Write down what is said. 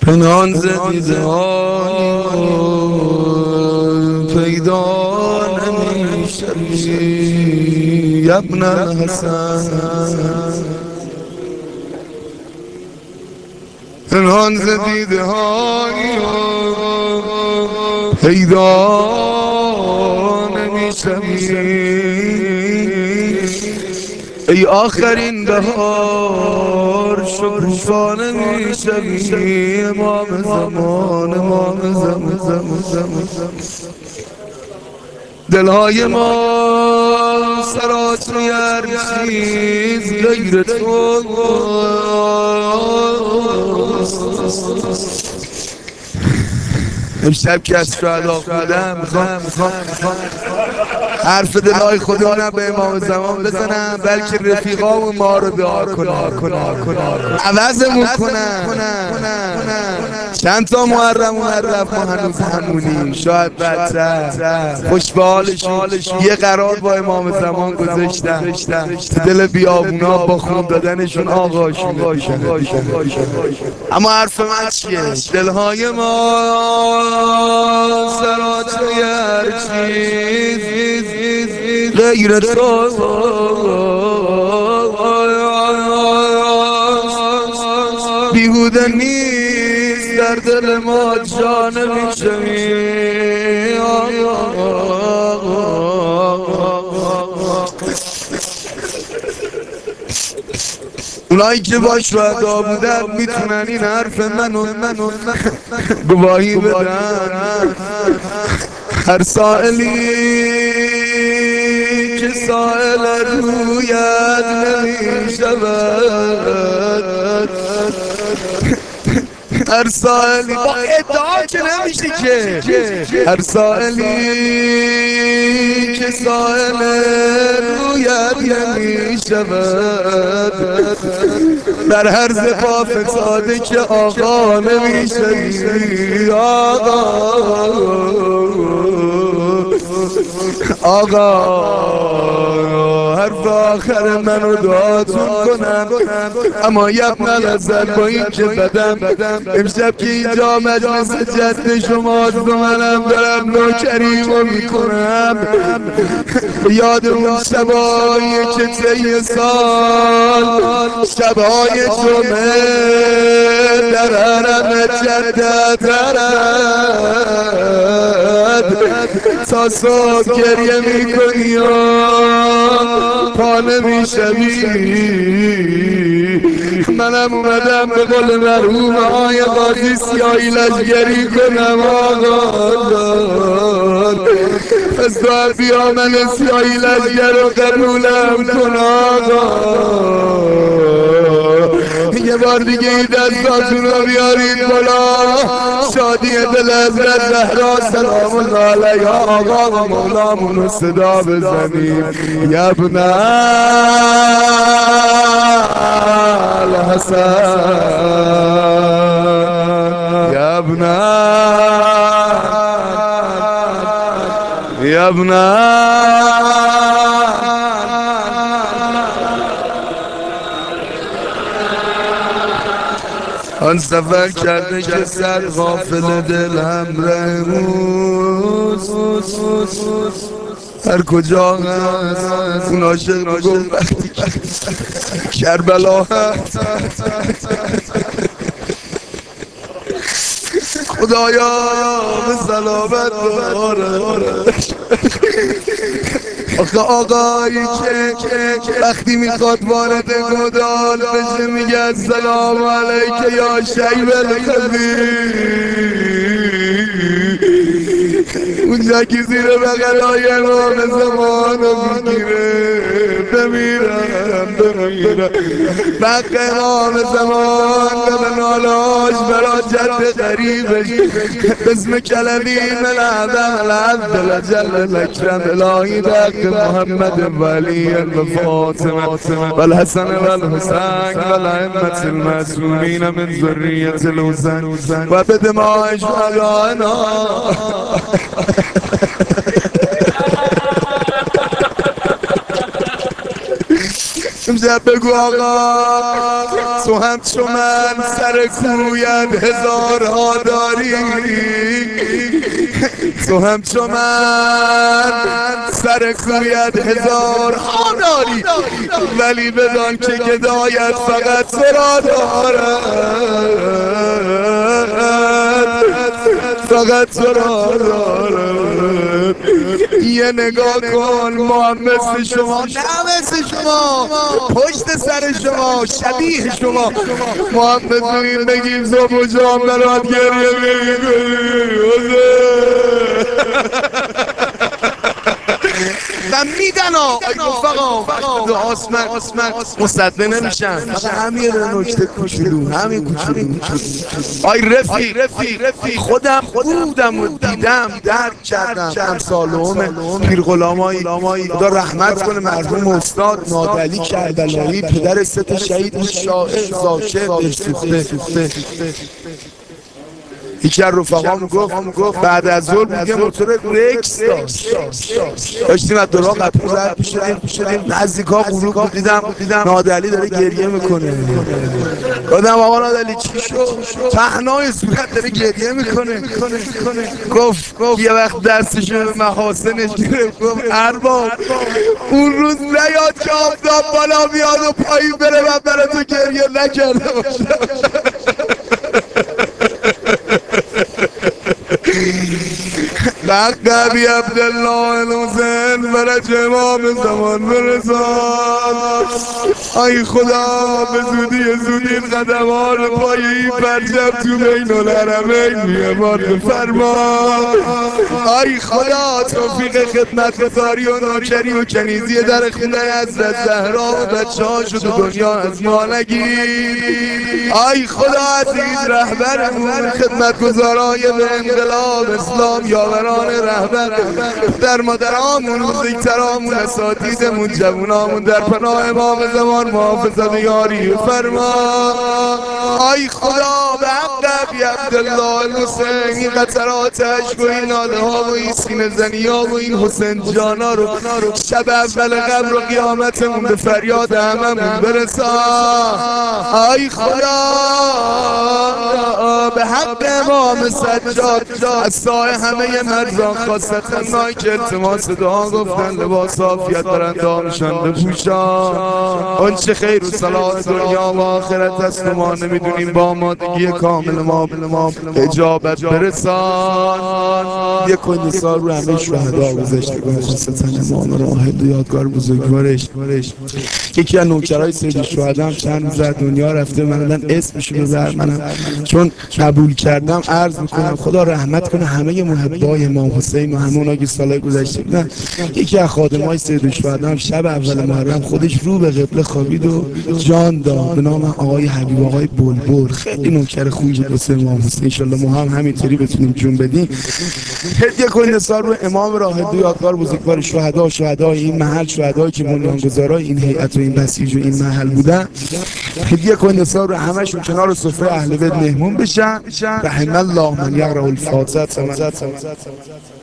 پنهان ز دیده های پیدا نمیشوی ابن الحسن. پنهان ز دیده های پیدا نمیشوی ای آخرین بهار شکوفا نمیشوی امام زمان امام زمان. دلهای ما سراسوی هر چیز غیر تو امشب که از شهدا خوندم میخوام حرف دلای خودمونم به امام زمان بزنم، بلکه رفیقام ما رو دعا کنم عوضمون کنم. چند تا محرم رفت ما هنوز همونیم، شاید بدتر خوش به حالشون یه قرار با امام زمان گذاشتن دل بیابونا با خون دادنشون آقاشون. اما حرف من چیه؟ دلهای ما سراتوی هر چیز غیر تو بیهوده نیست در دل ما جا نمیشوی. اونایی که با شهدا بودن میتونن این حرف منو گواهی بدن. هر سائلی که سائل رویت نمیشود، هر سائلی با ادعا که نمیشه که هر سائلی که سائل رویت نمیشود، در هر زفاف ساده که آقا نمیشوی. آقا حرف آخر منو دعاتون کنم. اما یبن الحسن با این که بدم امشب که اینجا مجلس جد شماست و منم دارم نوکریمو میکنم، یاد اون شبایی که طی سال شبهای جمعه در حرم جدت تا صبح گریه میکنی و پا نمیشوی. منم اومدم به قول مرحوم آقای قاضی سیاهی لشگری کنم. آقا از دعا بیا من سیاهی لشگر رو قبولم کن. آقا یه بار دیگه این دستاتون رو بیارید بالا. شادی دل حضرت زهرا سلام الله علیها آقا و مولامون رو صدا بزنیم. یبن الحسن یبن آن سفر کرده که صد غافل دل همرهموز هر کجا هست اون عاشق رو گفت وقتی کربلا هست. خدایا به سلامت داره. آخه آقایی که وقتی میخواد وارد گودال بشه میگه السلام علیک یا شیب الخبیر. اونجا که زیر بغلای امام زمان رو میگیره بمیرم. وقت امام زمان به نالاش برا جد غریبش بسم کلمی من اعظم العبد لجل الاکرم الهی دق محمد ولی و فاطمه و الحسن و الحسین و الائمة المعصومین من ذریة الحسن و بدماء شهدائنا. امشب بگو آقا تو همچو من سر کویت هزارها داری، تو همچو من سر کویت هزارها داری، ولی بدان که گدایت فقط تو را دارد، فقط تو را دارد. یه نگاه کن ما هم مثل شما، نه مثل شما، پشت سر شما، شبیه شما، ما هم بتونیم بگیم زبو جام برات گریه بگیم و میدن فقط آسمن مصدقه نمیشن. فقط همین نکته کوچولو، همین کوچولو. آی رفیق خودم بودم و دیدم درک کردم امثالهم پیرغلامایی، خدا رحمت کنه مرحوم استاد نادعلی کربلایی، پدر سه تا شهید بود، شاعر ذاکر دلسوخته. یکی از رفقام گفت بعد از ظهر میگه موتور رکس داشتیم از دراغ قطور رد میشدیم نزدیکا غروب بود، دیدم نادعلی داره گریه میکنه. گفتم آقا نادعلی چی شد؟ تنهای صورت داره گریه میکنه. گفت یه وقت دستشو به محاسنش گرفت، گفت ارباب اون روز نیاد که آفتاب بالا بیاد و پایین بره من برای تو گریه نکرده باشم. حق ابی عبدالله الحسین فرج امام زمان برسان. ای خدا به زودی این قدمان پای این پرچم تو بین الحرمین میعمار بفرما. ای خدا توفیق خدمت گزاری و نوکری و کنیزی در خونه حضرت زهرا و بچه هاشو تو دنیا از ما نگیر. ای خدا عزیز رهبرمون، خدمتگزارای به انقلاب اسلام، یاوران رهبر، در مادرامون، بزرگترامون، اساتیدمون، جوونامون، در پناه امام زمان محافظت یاری فرما. ای خدا به حق ابی عبدالله الحسین این قطرات اشک و این ناله ها و این سینه زنی ها و این حسین جانا رو شب اول قبر و قیامتمون به فریاد هممون برسان. ای خدا به حق امام سجاد از سایه همه مرزان خواستن نایی که التماس دعا گفتن لباس عافیت بر اندامشان بپوشان. اون چه خیر و صلاح دنیا و آخرت است ما نمیدونیم، با آمادگی کامل ما اجابت برسان. یک کنیسا رو همه شهدا گذشتگان خواستن امام راحل و یادگار بزرگوارش. یکی از نوکرهای سید الشهدا هم چند روز از دنیا رفته، من اسمشو ببر منم چون قبول کردم عرض میکنم خدا رحمت کنه همه محبای امام حسین و همونا که سالهای گذشته بودن. یکی از خادمای سید الشهدا هم شب اول محرم خودش رو به قبله خوابید و جان داد، به نام آقای حبیب آقای بلبل. خیلی نوکر خوبی واسه امام حسین، ان شاءالله ما هم همینطوری بتونیم جون بدیم. هدیه کنید نثار رو امام راحل یادگار بزرگوار شهدای این محل، شهدایی که بنیانگذارای این هیئت و این بسیج و این محل بودن. هدیه کنید نثار رو همشون کنار سفره اهل بیت مهمون بشن. رحم الله من یقرأ الفاتحه.